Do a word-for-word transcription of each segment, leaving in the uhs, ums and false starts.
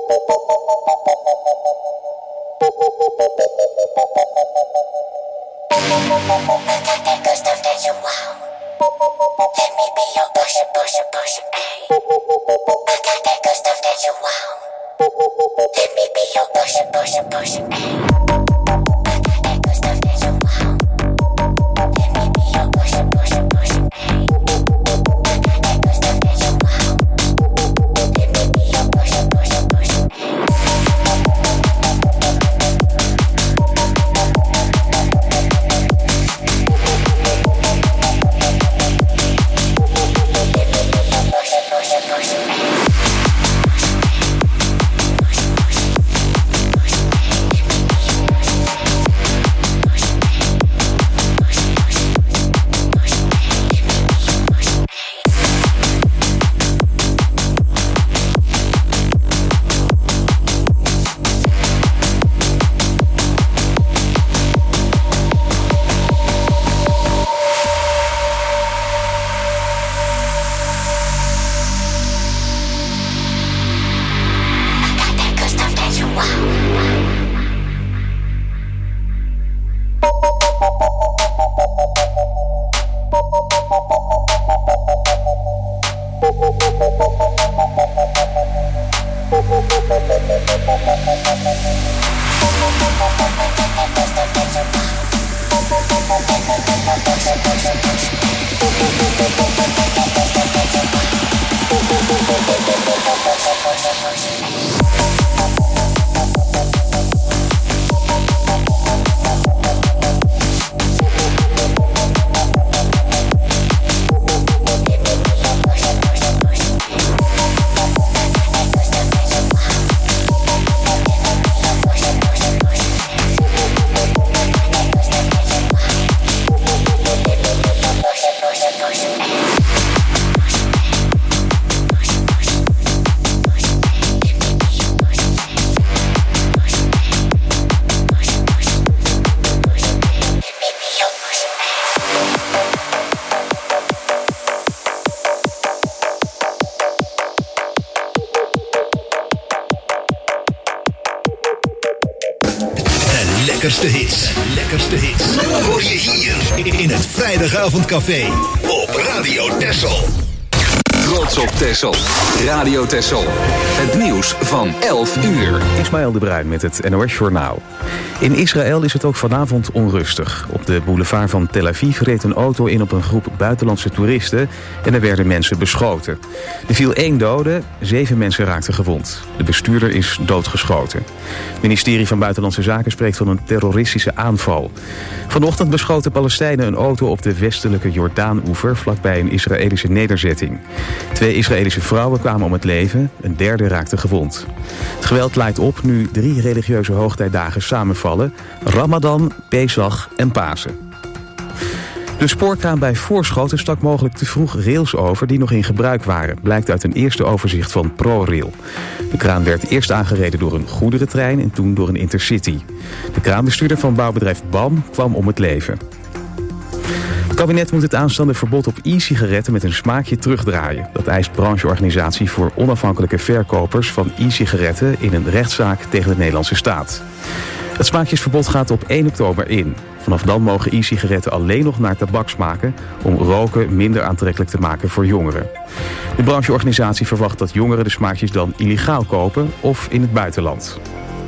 Lekkerste hits, lekkerste hits. Hoor je hier in het Vrijdagavondcafé op Radio Texel. Trots op Texel. Radio Texel. Het nieuws van elf uur. Ismaël de Bruin met het N O S Journaal. In Israël is het ook vanavond onrustig. Op de boulevard van Tel Aviv reed een auto in op een groep buitenlandse toeristen en er werden mensen beschoten. Er viel één dode, zeven mensen raakten gewond. De bestuurder is doodgeschoten. Het ministerie van Buitenlandse Zaken spreekt van een terroristische aanval. Vanochtend beschoten Palestijnen een auto op de westelijke Jordaan-oever vlakbij een Israëlische nederzetting. Twee Israëlische vrouwen kwamen om het leven, een derde raakte gewond. Het geweld leidt op nu drie religieuze hoogtijdagen samenvallen: Ramadan, Pesach en Pasen. De spoorkraan bij Voorschoten stak mogelijk te vroeg rails over die nog in gebruik waren, blijkt uit een eerste overzicht van ProRail. De kraan werd eerst aangereden door een goederentrein en toen door een intercity. De kraanbestuurder van bouwbedrijf B A M kwam om het leven. Het kabinet moet het aanstaande verbod op e-sigaretten met een smaakje terugdraaien. Dat eist brancheorganisatie voor onafhankelijke verkopers van e-sigaretten in een rechtszaak tegen de Nederlandse staat. Het smaakjesverbod gaat op één oktober in. Vanaf dan mogen e-sigaretten alleen nog naar tabak smaken om roken minder aantrekkelijk te maken voor jongeren. De brancheorganisatie verwacht dat jongeren de smaakjes dan illegaal kopen of in het buitenland.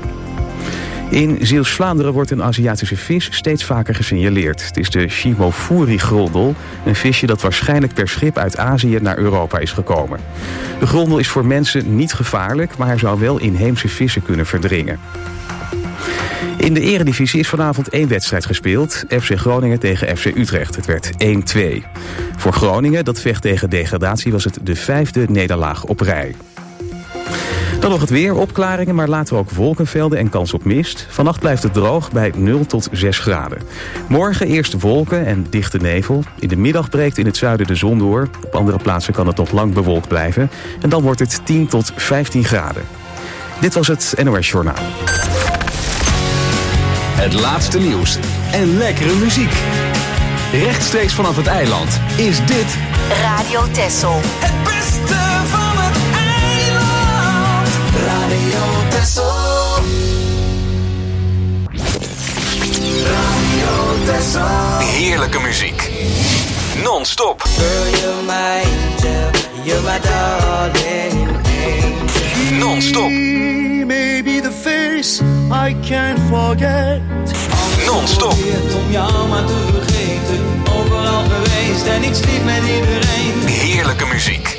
In Zeeuws-Vlaanderen wordt een Aziatische vis steeds vaker gesignaleerd. Het is de Shimofuri-grondel, een visje dat waarschijnlijk per schip uit Azië naar Europa is gekomen. De grondel is voor mensen niet gevaarlijk, maar hij zou wel inheemse vissen kunnen verdringen. In de eredivisie is vanavond één wedstrijd gespeeld. F C Groningen tegen F C Utrecht. Het werd één twee. Voor Groningen, dat vecht tegen degradatie, was het de vijfde nederlaag op rij. Dan nog het weer, opklaringen, maar later ook wolkenvelden en kans op mist. Vannacht blijft het droog bij nul tot zes graden. Morgen eerst wolken en dichte nevel. In de middag breekt in het zuiden de zon door. Op andere plaatsen kan het nog lang bewolkt blijven. En dan wordt het tien tot vijftien graden. Dit was het N O S Journaal. Het laatste nieuws en lekkere muziek. Rechtstreeks vanaf het eiland is dit Radio Texel. Het beste van het eiland. Radio Radio Texel. Radio Texel. Heerlijke muziek. Non-stop. Girl, you're my angel. You're my darling angel. Non-stop. Maybe the face I can't forget. Non-stop. Om jou maar te vergeten. Overal geweest en ik sliep met iedereen. Heerlijke muziek.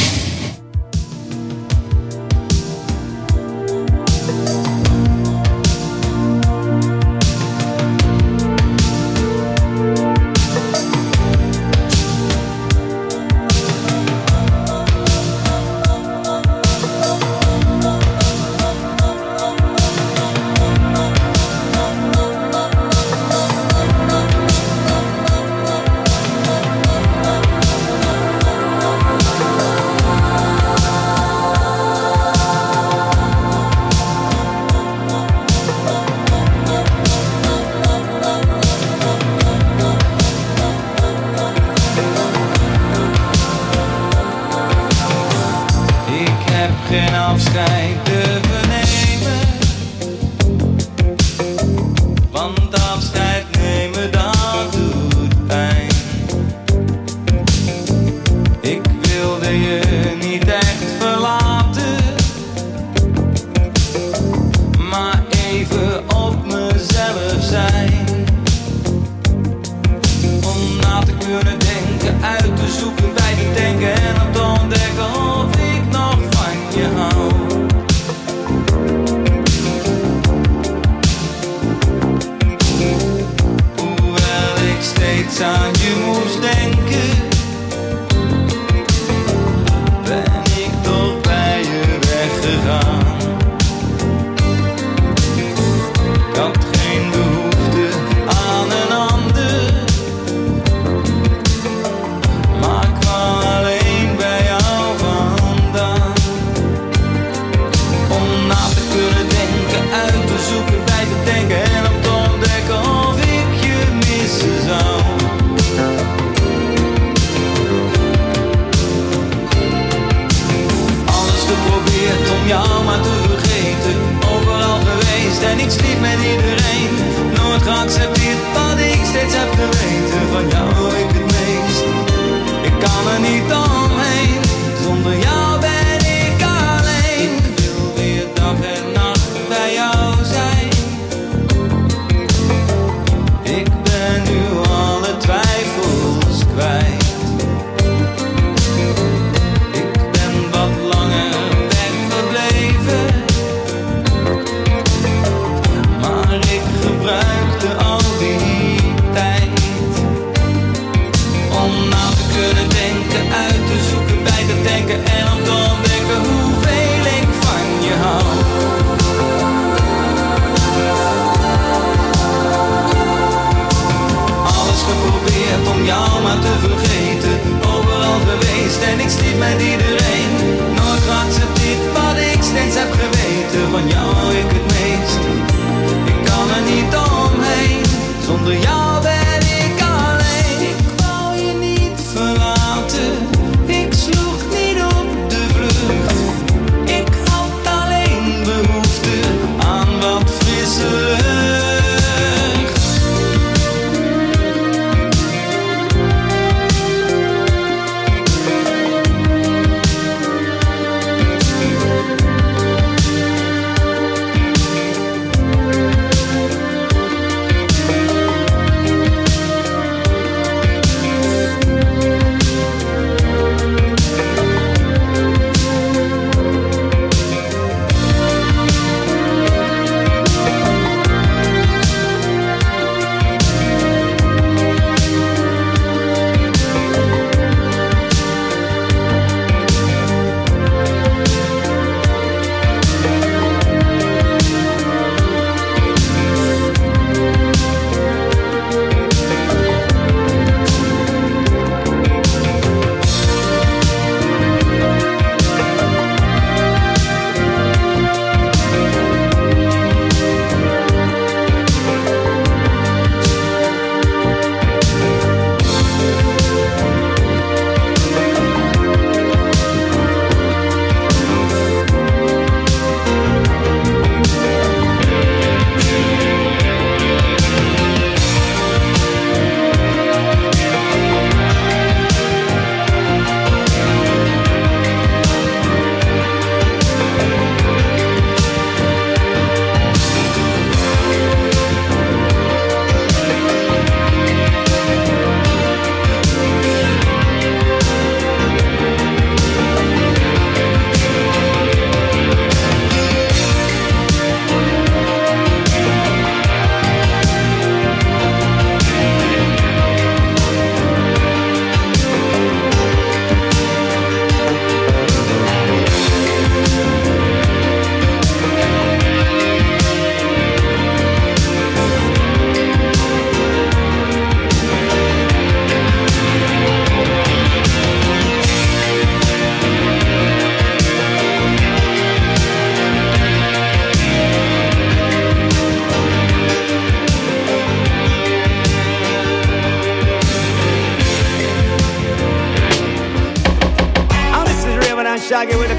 Geen afscheid durven nemen, want afscheid nemen dat doet pijn. Ik wilde je niet echt verlaten, maar even op mezelf zijn. Om na te kunnen denken, uit te zoeken, bij te denken en op te ontdekken of ik nog van je hou. Hoewel ik steeds aan je moest denken, ben ik toch bij je weggegaan. Ik had geen behoefte aan een ander, maar ik kwam alleen bij jou vandaan. Om na te kunnen denken, uit te zoeken, bij te denken en om te ontdekken of ik je missen zou. Alles geprobeerd om jou maar te vergeten, overal geweest en ik sliep met iedereen. Nooit geaccepteerd wat ik steeds heb geweten, van jou hou ik het meest. Ik kan er niet omheen, zonder jou ben ik alleen. Ik wil weer dag en nacht bij jou zijn. Ik ben nu alle twijfels kwijt. Ik ben wat langer weggebleven, maar ik gebruikte al die tijd om na te kunnen denken, uit te zoeken, bij te denken en om te ontdekken hoeveel ik van je hou. Alles geprobeerd om jou maar te vergeten, overal geweest en ik sliep met iedereen. Nooit geaccepteerd wat ik steeds heb geweten, van jou hou ik het meest. Ik kan er niet omheen, zonder jou ben ik alleen. Ik wou je niet verlaten, ik sloeg niet op de vlucht. Ik had alleen behoefte aan wat frisse lucht.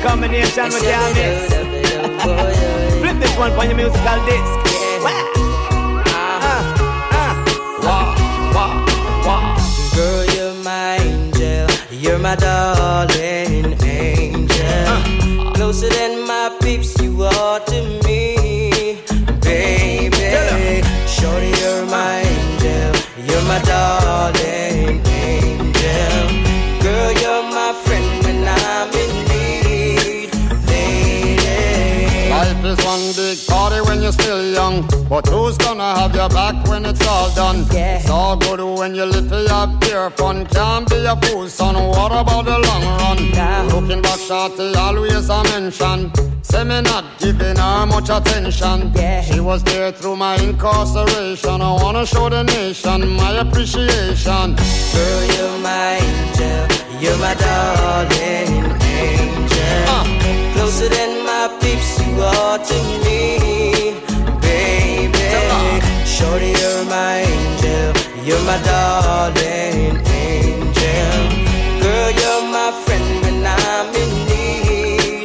combination we can't miss. Flip this one for your musical disc. Wow. Uh, uh. Wow, wow, wow. Girl, you're my angel. You're my darling angel. Uh. Closer than my peeps, you are to me, baby. Shorty, you're my angel. You're my darling angel. Girl, you're my friend when I'm in need, lady. Life is one big party when you're still young, but who's gonna have your back when it's all done? Yeah. It's all good when you live for your pure fun. Can't be a fool, son. What about the long run? Yeah. Looking back, shorty, always a mention. Say me not giving her much attention. Yeah. She was there through my incarceration. I wanna show the nation my appreciation. Girl, you're my angel. You're my darling angel. Uh. Closer than my peeps, you are to me, baby. Shorty, you're my angel. You're my darling angel. Girl, you're my friend when I'm in need,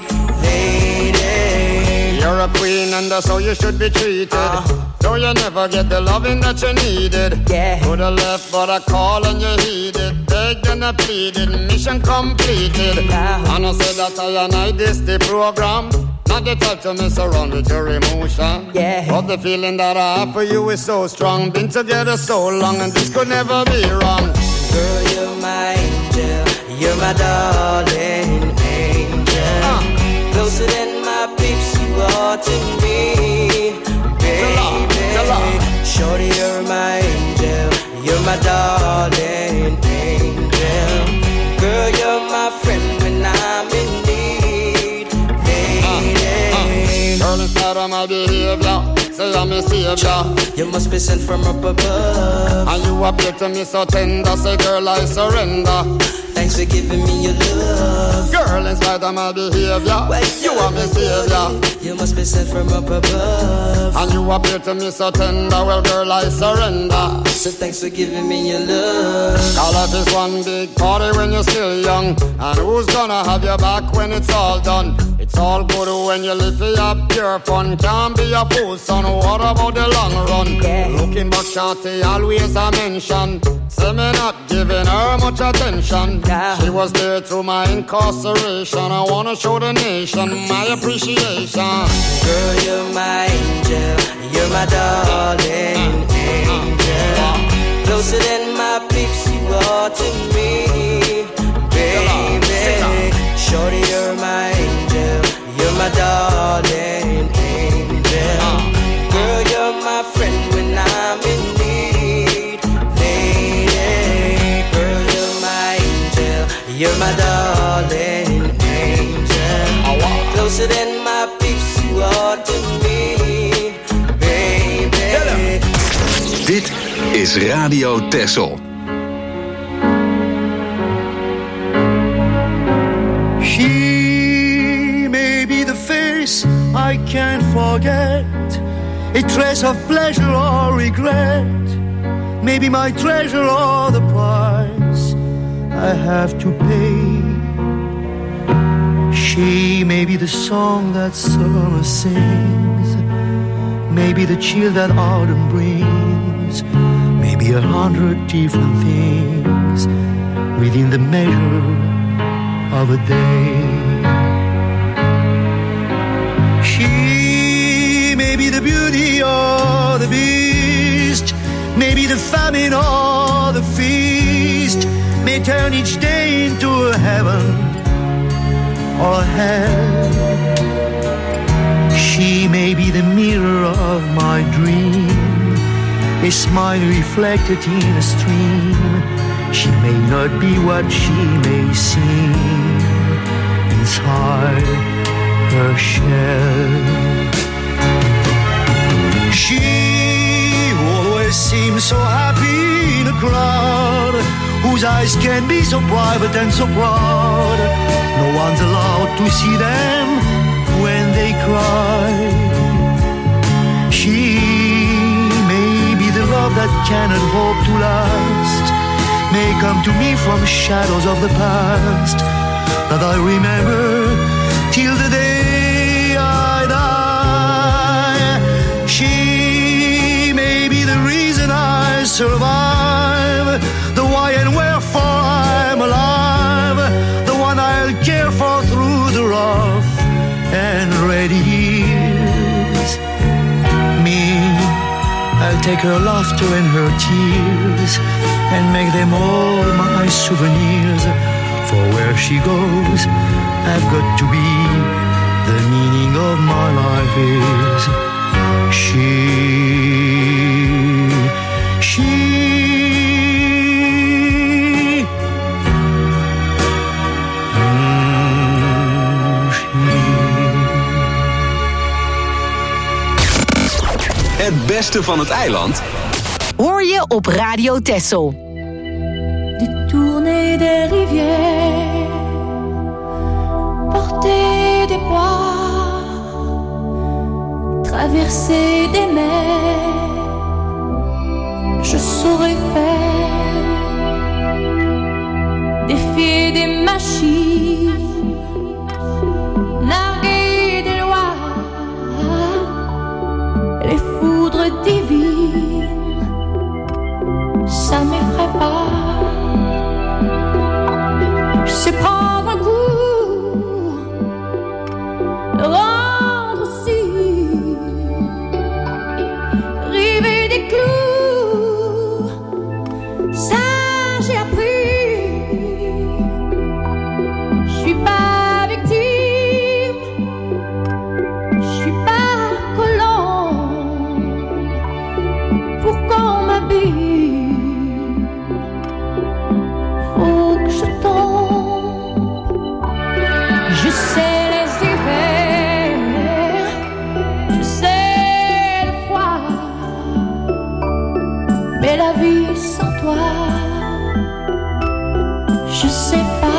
lady. You're a queen and that's how you should be treated. Uh. Though you never get the loving that you needed. Yeah. Could have left but I called and you heeded. Begged and I pleaded, mission completed. Yeah. And I said that I and I this the program. Not the type to mess around with your emotion. Yeah. But the feeling that I have for you is so strong. Been together so long and this could never be wrong. Girl, you're my angel. You're my darling angel. Uh. Closer than my peeps, you are to me, baby. Shorty, you're my angel. You're my darling angel. Girl, you're my friend when I'm in need, lady. Uh, uh. Girl, instead of my behavior, say I'm a savior. You must be sent from up above. And you appear to me so tender. Say, girl, I surrender. Thanks for giving me your love. Girl, in spite of my behavior, well, you are my savior. You must be sent from up above. And you appear to me so tender. Well, girl, I surrender. So thanks for giving me your love. Now life is one big party when you're still young. And who's gonna have your back when it's all done? It's all good when you live for your pure fun. Can't be a fool, son. What about the long run? Yeah. Looking back, shorty, always a mention. Say me not giving her much attention. Yeah. She was there through my incarceration. I wanna show the nation my appreciation. Girl, you're my angel. You're my darling angel. Closer than my peeps, you are to me, baby. Shorty, you're my angel. You're my darling angel. Girl, you're my friend when I'm in need, lady. Girl, you're my angel. You're my darling angel. Closer than my peeps, you are to me, baby. Dit is Radio Texel. She may be the face I can't forget, a trace of pleasure or regret, maybe my treasure or the price I have to pay. She may be the song that summer sings, maybe the chill that autumn brings, maybe a hundred different things within the measure of a day. She may be the beauty or the beast, maybe the famine or the feast, may turn each day into a heaven or a hell. She may be the mirror of my dream, a smile reflected in a stream. She may not be what she may seem inside her shell. She always seems so happy in a crowd, whose eyes can be so private and so proud. No one's allowed to see them when they cry. She may be the love that cannot hope to last, may come to me from shadows of the past that I remember till the day I die. She may be the reason I survive, the why and wherefore I'm alive, the one I'll care for through the rough and ready years. Me, I'll take her laughter and her tears and make them all my souvenirs. For where she goes, I've got to be. The meaning of my life is she, she. Mm, she. Het beste van het eiland hoor je op Radio Texel. Détourner des rivières, porter des poids, traverser des mers, je saurais faire, défier des machines, narguer des lois, les foudres divines, ça m'effraie pas. Je sais prendre un coup, le rendre aussi, river des clous, ça j'ai appris. Je suis pas victime, je suis pas colombe pour qu'on m'habille. Faut que je tombe. Je sais les hivers, je sais le froid, mais la vie sans toi, je sais pas.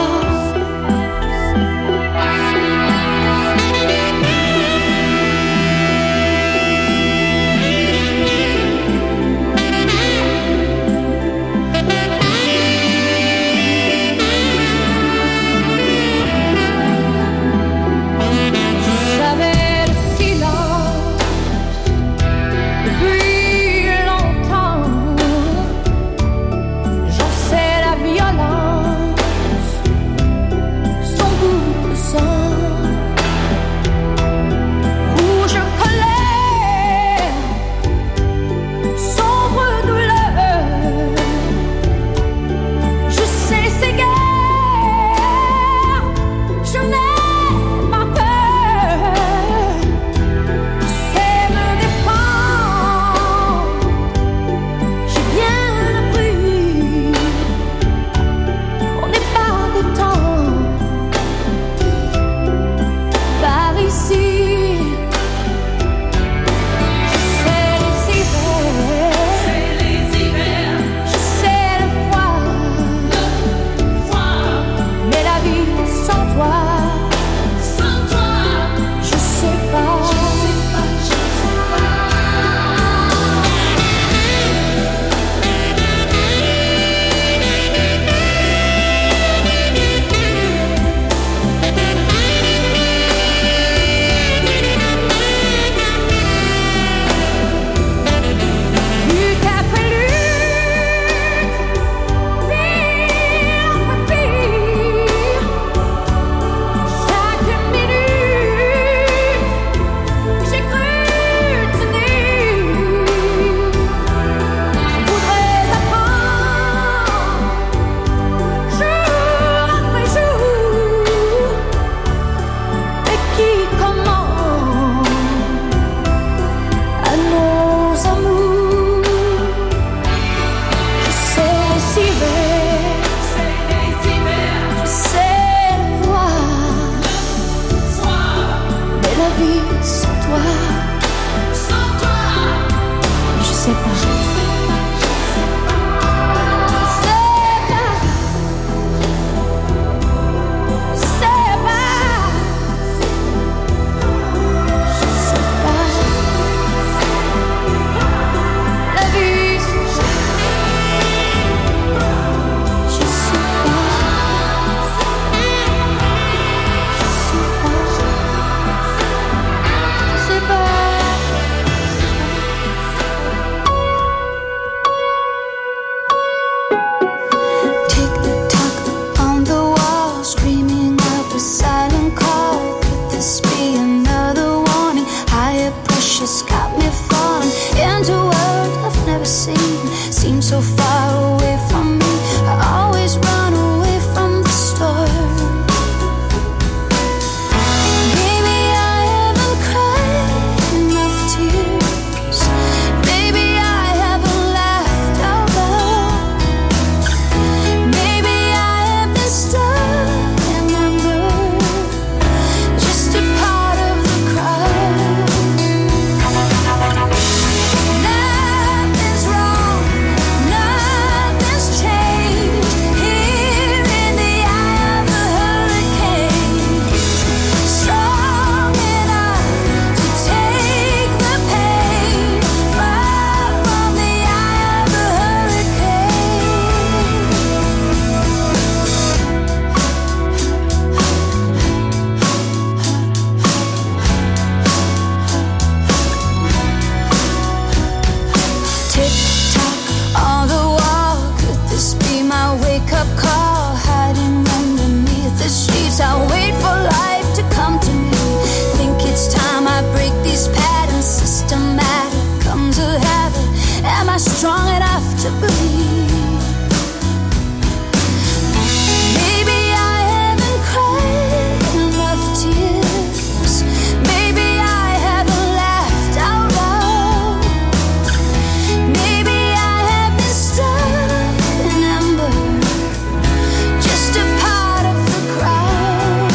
seen seemed so far away from me. I always run away from the start. Strong enough to believe. Maybe I haven't cried enough tears. Maybe I haven't laughed out loud. Maybe I have been stuck in ember, just a part of the crowd.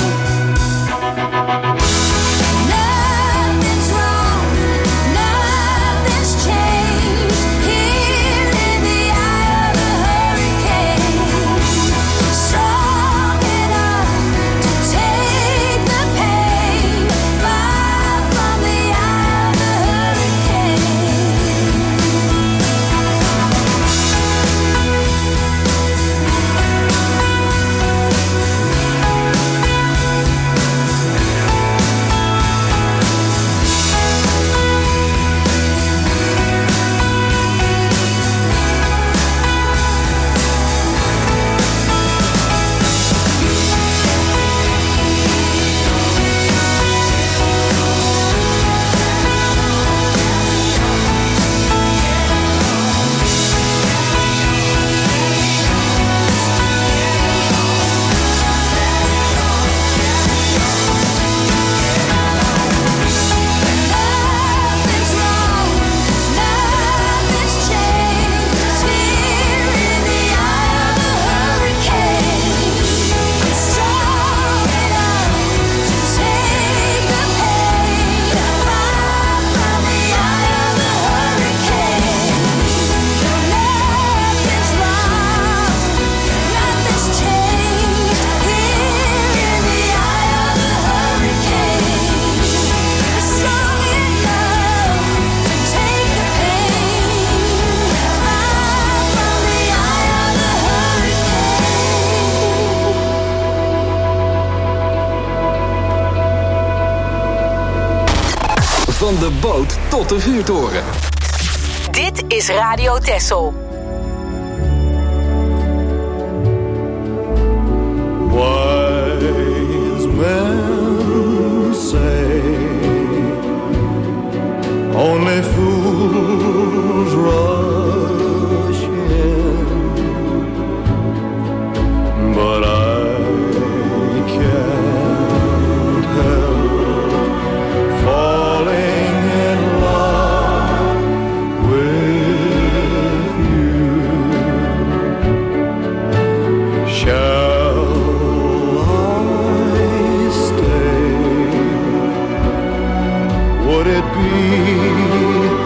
Nothing's wrong, nothing's changed. Van de boot tot de vuurtoren. Dit is Radio Texel. Wise men say only fools rush in, but I can't help falling in love with you. Shall I stay? Would it be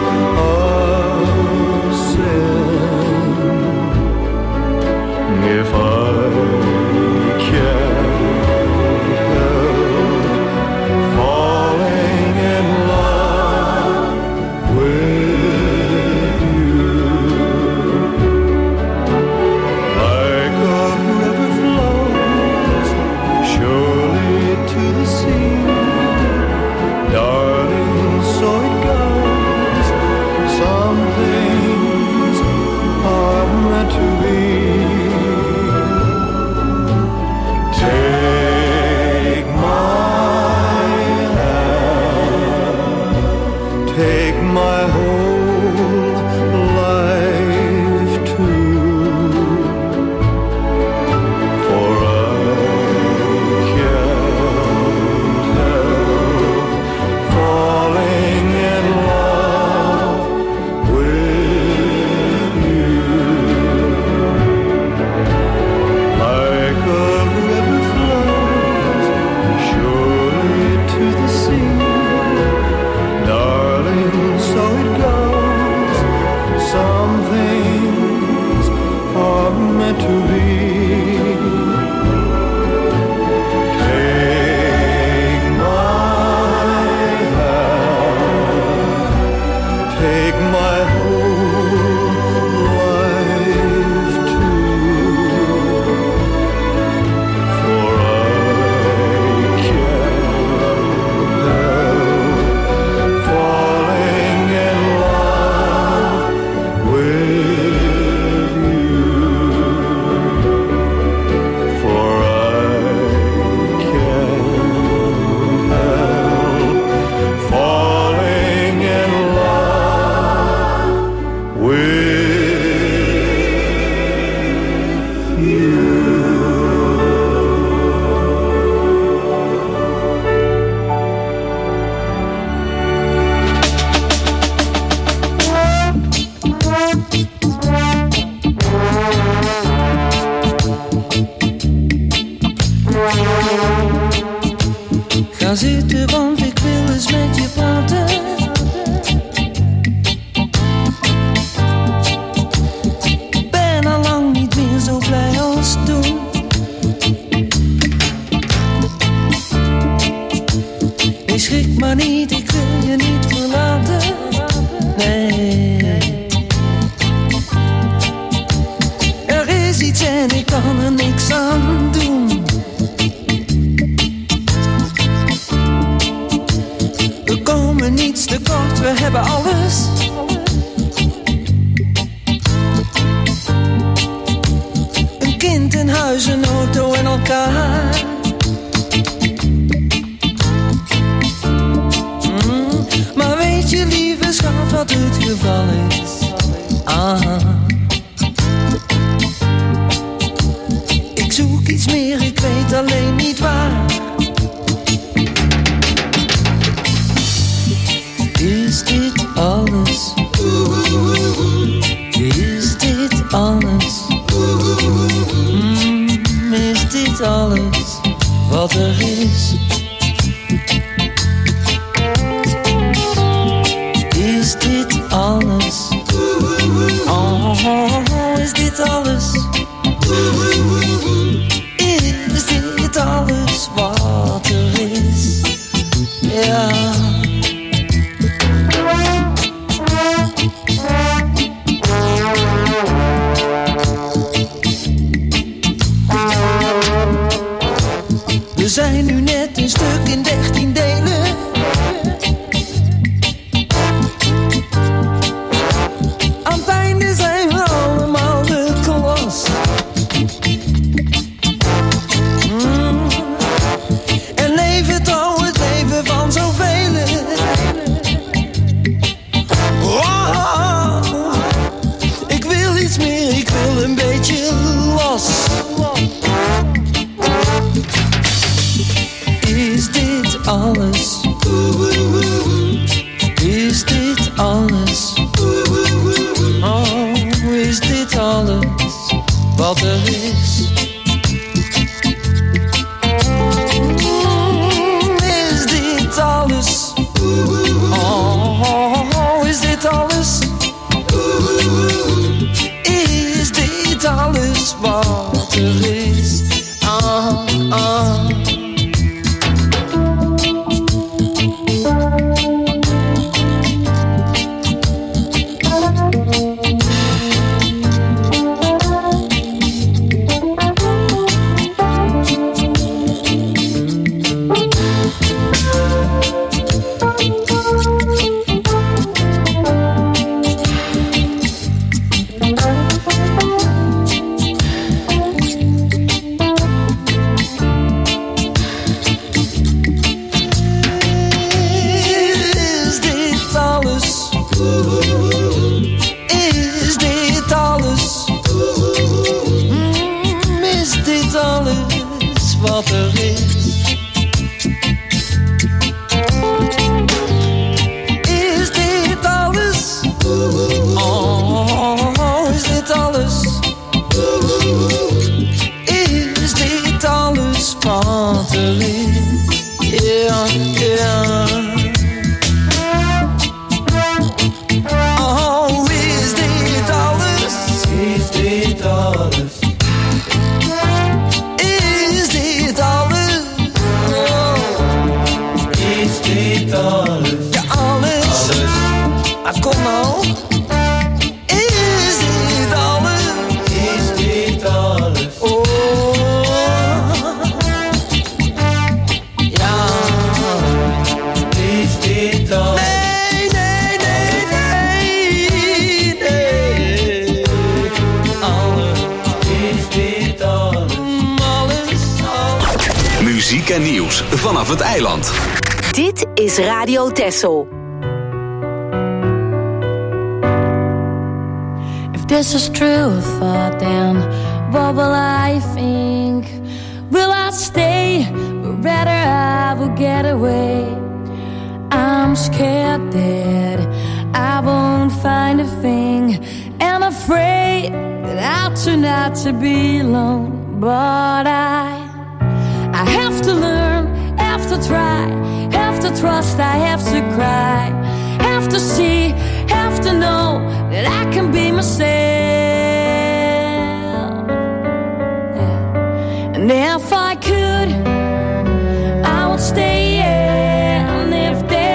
maar niet, ik wil je niet verlaten. Nee. Er is iets en ik kan er niks aan doen. We komen niets tekort, we hebben alles. Een kind, een huis, een auto en elkaar. Mm, maar weet je, lieve schat, wat het geval is? Ah. Ik zoek iets meer, ik weet alleen niet waar. Is dit alles? Is dit alles? Mm, is dit alles wat er is? Is dit alles? Oh, is dit alles? Is dit alles wat er is? Ja. We zijn nu net een stuk in dertien delen. Aan het einde zijn we allemaal de klas. Mm. En leven trouw het leven van zoveel. Oh, ik wil iets meer, ik wil een beetje los. Is dit alles? Is dit alles? Oh, is dit alles wat er is? Is dit alles? Oh, is dit alles? Is dit alles wat er is? Ah, ah. Wat er is. Is dit alles? Oh, is dit alles? Is dit alles wat er is? Ja, ja. Oh, is dit alles? Is dit alles? Is dit alles? Ja, alles. Ah, kom nou. Is dit alles? Is dit alles? Oh. Ja. Is dit alles? Nee, nee, nee, nee, nee. Alles. Is dit alles? Alles, alles. Muziek en nieuws vanaf het eiland. Dit is Radio Texel. If this is true thought, then what will I think? Will I stay? But rather I will get away. I'm scared that I won't find a thing, and afraid that I'll turn out to be alone. But I, I have to learn, have to try, have to trust, I have to cry, have to see, have to know that I can be myself. Yeah. And if I could, I would stay. Yeah. And if there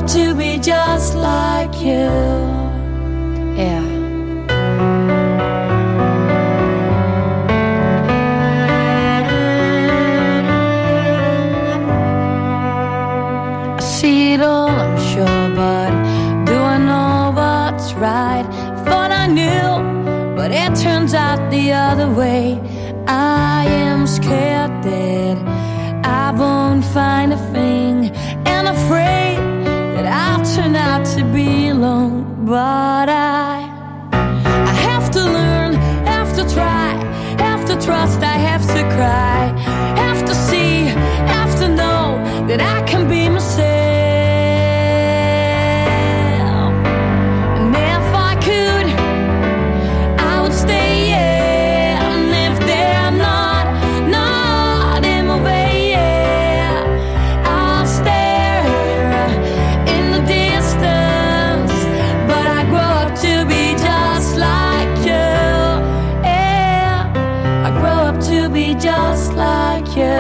up to be just like you. Yeah. I see it all, I'm sure, but do I know what's right? Thought I knew, but it turns out the other way. I am scared that I won't find a thing, and afraid that I'll turn out to be alone. But I, I have to learn, have to try, have to trust, I have to cry, have to see, have to know that I can be myself. And if I could, I would stay, yeah. And if they're not, not in my way, yeah, I'll stare in the distance. But I grow up to be just like you, yeah. I grow up to be just like you.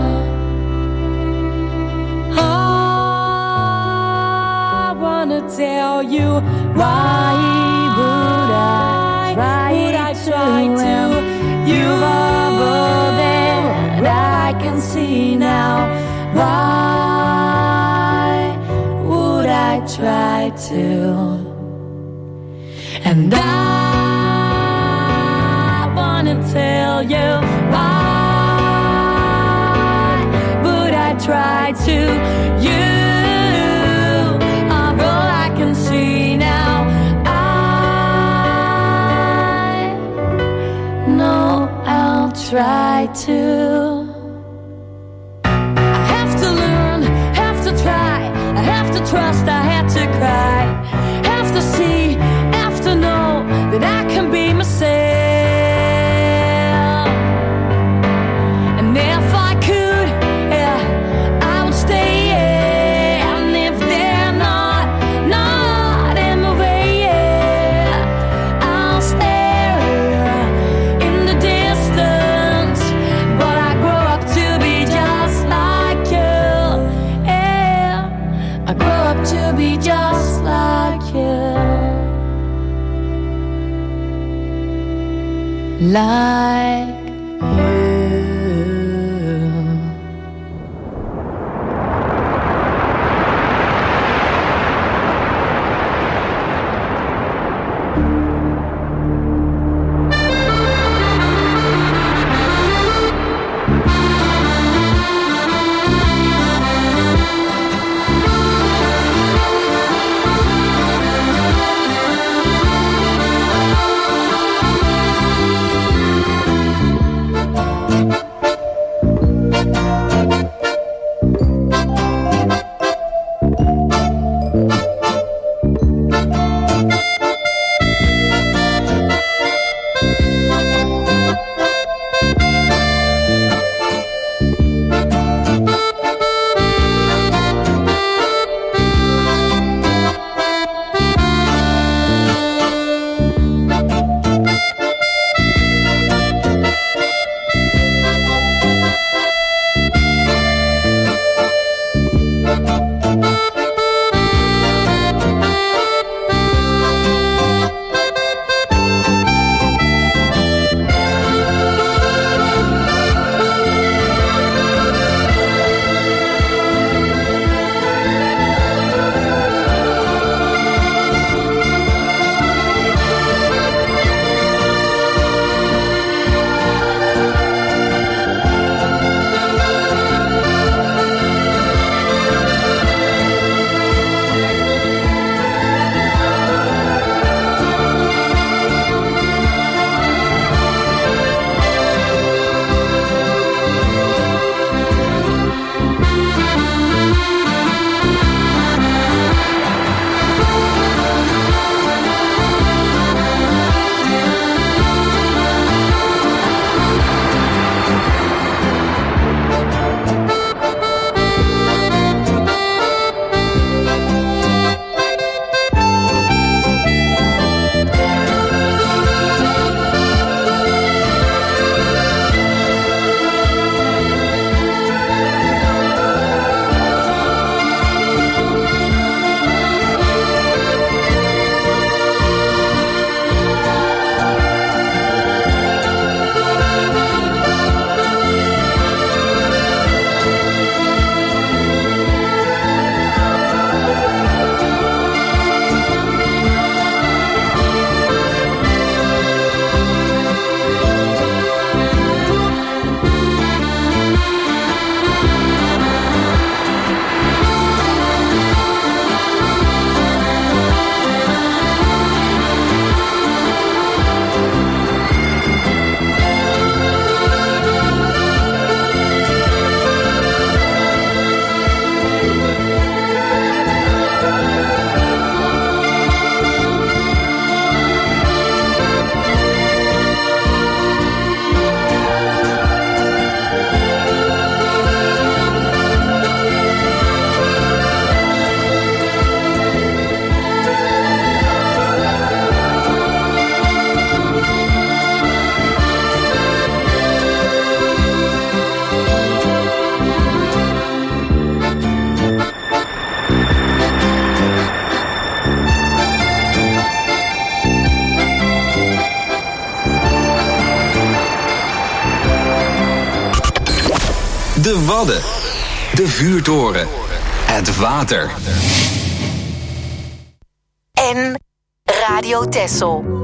I wanna tell you why would I try, would I try to? You are all that I can see now. Why would I try to? And I wanna tell you why would I try to? You are all I can see now. I know I'll try to. I have to learn, have to try, I have to trust, I have to cry, have to see, have to know that I can be myself. And if I could, yeah, I would stay, yeah. And if they're not, not in my way, yeah, I'll stare in the distance. But I grow up to be just like you, yeah. I grow up to be just like you. Like Wadden. De vuurtoren. Het water. En Radio Texel.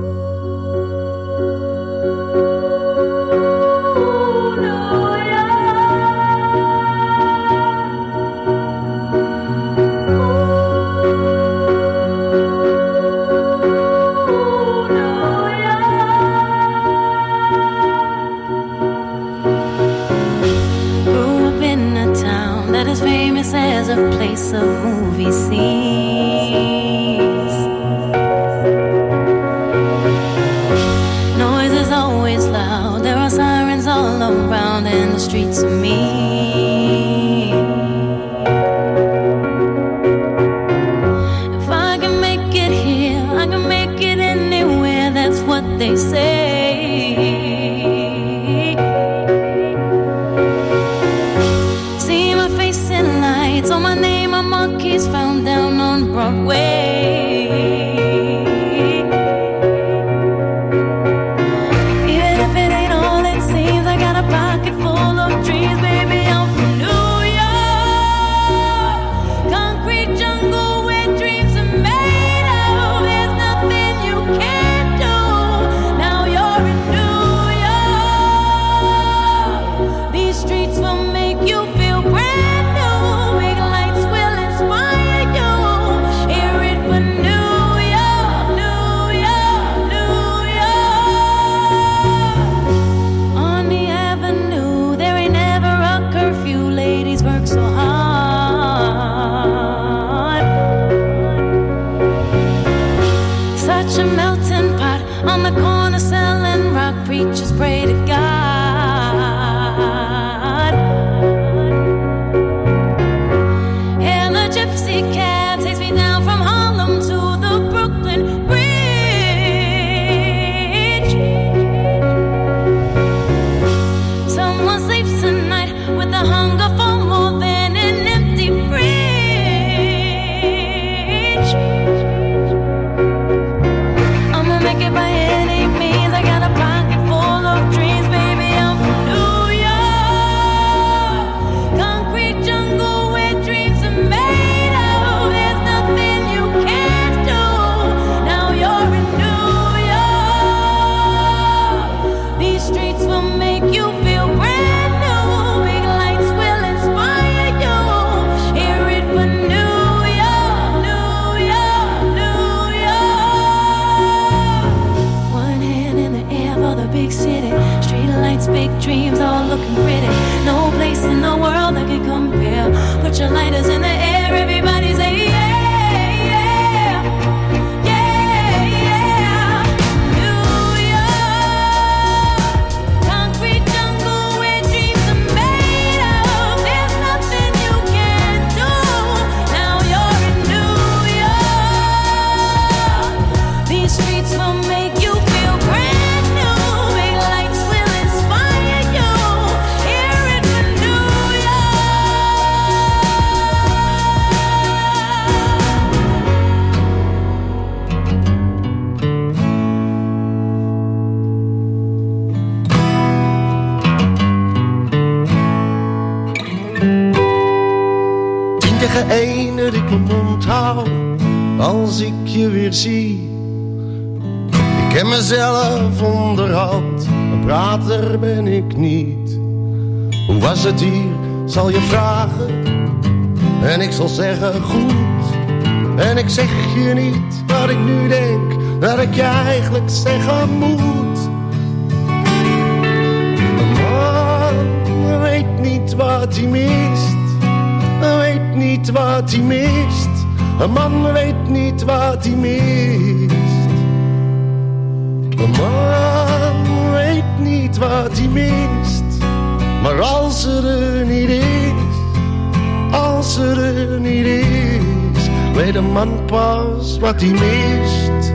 As a place of movie scenes, noise is always loud. There are sirens all around, and the streets are mean. If I can make it here, I can make it anywhere. That's what they say. So my name on monkeys found down on Broadway. Even if it ain't all it seems, I got a pocket full of dreams, baby. I'm from New York, concrete jungle where dreams are made of. There's nothing you can't do. Now you're in New York. These streets will make you feel brand. On the corner selling rock, preachers pray to God. And the gypsy cab takes me down from Harlem to the Brooklyn Bridge. Someone sleeps tonight with the hunger for more than an empty fridge. Make it by any means. I got a pocket full of dreams, baby. I'm from New York, concrete jungle where dreams are made of. There's nothing you can't do. Now you're in New York. These streets will make you feel brand new. Big lights will inspire you. Hear it for New York, New York, New York. One hand in the air for the big city. Street lights, big dreams, all looking pretty. No place in the world that can compare. Put your lighters in the air, everybody say yeah, yeah, yeah, yeah. New York, concrete jungle where dreams are made of. There's nothing you can't do. Now you're in New York. These streets will make you feel brand new. Big lights will inspire you. Hear it for New Tien tegen één dat ik mijn mond hou als ik je weer zie. Ik ken mezelf onderhand, een prater ben ik niet. Hoe was het hier, zal je vragen, en ik zal zeggen goed. En ik zeg je niet wat ik nu denk, dat ik je eigenlijk zeggen moet. Een man weet niet wat hij mist, weet niet wat hij mist. Een man weet niet wat hij mist. Een man weet niet wat hij mist. Maar als ze er niet is, als ze er niet is, weet een man pas wat hij mist.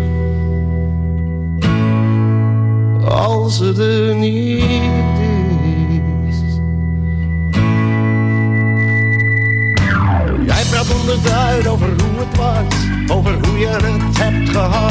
Als ze er niet is. Jij praat onderduid over hoe het was, over hoe je het hebt gehad.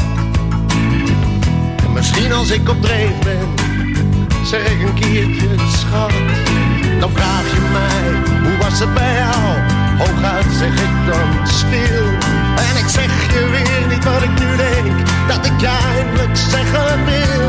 En misschien als ik op dreef ben, zeg ik een keertje schat. Dan vraag je mij, hoe was het bij jou? Hooguit zeg ik dan stil. En ik zeg je weer niet wat ik nu denk, dat ik je eindelijk zeggen wil.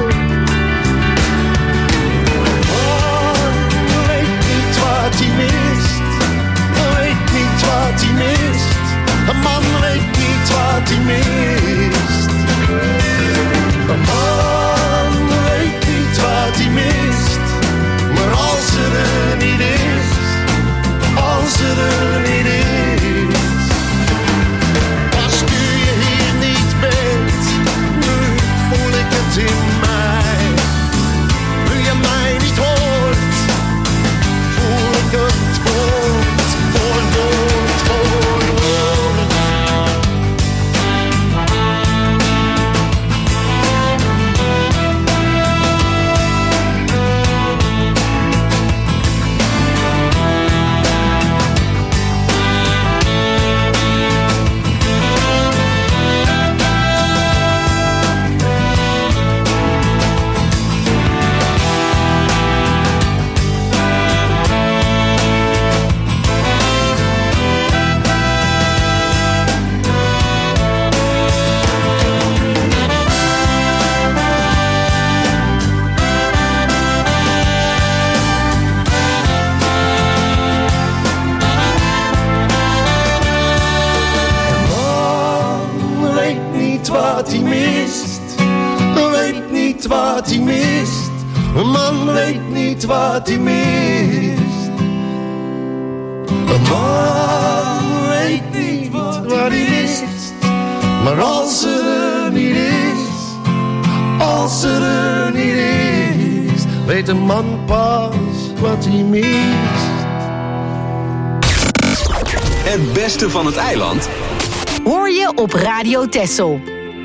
Oh, weet niet wat hij mist. Weet niet wat hij mist. Een man weet niet wat hij mist. Een man weet niet wat hij mist. Maar als er er niet is, als er er niet is, als nu je hier niet bent, nu voel ik het in mij. Nu je mij niet hoort, voel ik het woord voor woord voor woord. Wat hij mist, weet niet wat hij mist. Een man weet niet wat hij mist. Een man weet niet wat hij mist. Maar als er er niet is, als er er niet is, weet een man pas wat hij mist. Het beste van het eiland hoor je op Radio Texel.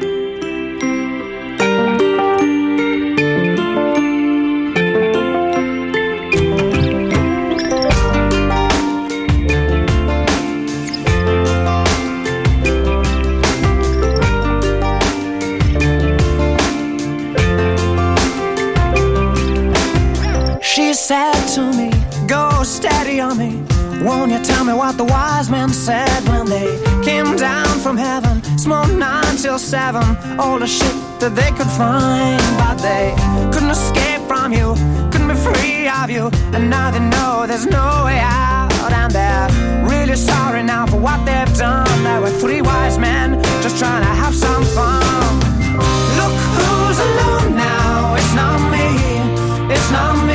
She said to me, go steady on me. Won't you tell me what the wise men said when they came down from heaven? Smoked nine till seven, all the shit that they could find. But they couldn't escape from you, couldn't be free of you. And now they know there's no way out. And they're really sorry now for what they've done. There were three wise men just trying to have some fun. Look who's alone now, it's not me, it's not me.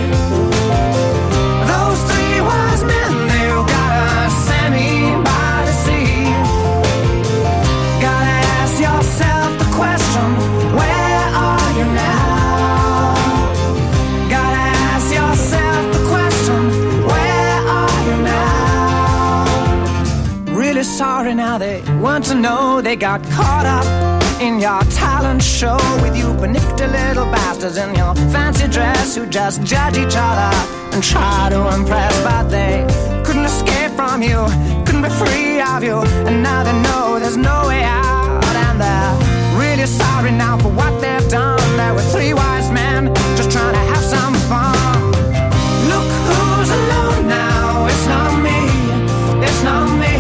Those three wise men, they've gotta send me by the sea. Gotta ask yourself the question, where are you now? Gotta ask yourself the question, where are you now? Really sorry now, they want to know they got caught up in your talent show with you panicked little bastards in your fancy dress who just judge each other and try to impress, but they couldn't escape from you, couldn't be free of you, and now they know there's no way out, and they're really sorry now for what they've done. There were three wise men just trying to have some fun. Look who's alone now, it's not me, it's not me.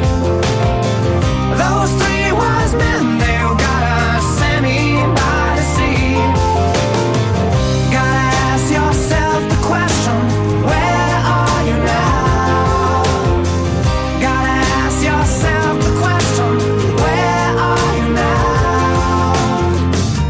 Those three wise men, they've gotta send me by the sea. Gotta ask yourself the question, where are you now? Gotta ask yourself the question, where are you now?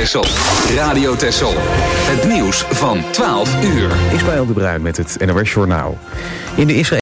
Texel. Radio Texel. Het nieuws van twaalf uur. Ismaël de Bruin met het N O S Journaal. In de Israël